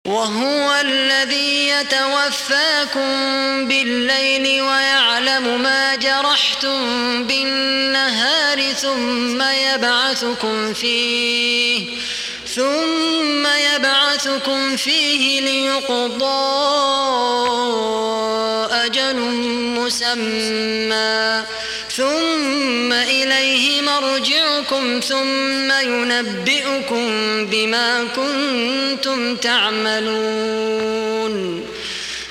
وهو الذي يتوفاكم بالليل ويعلم ما جرحتم بالنهار ثم يبعثكم فيه ليقضى أجل مسمى ثم إليه مرجعكم ثم ينبئكم بما كنتم تعملون.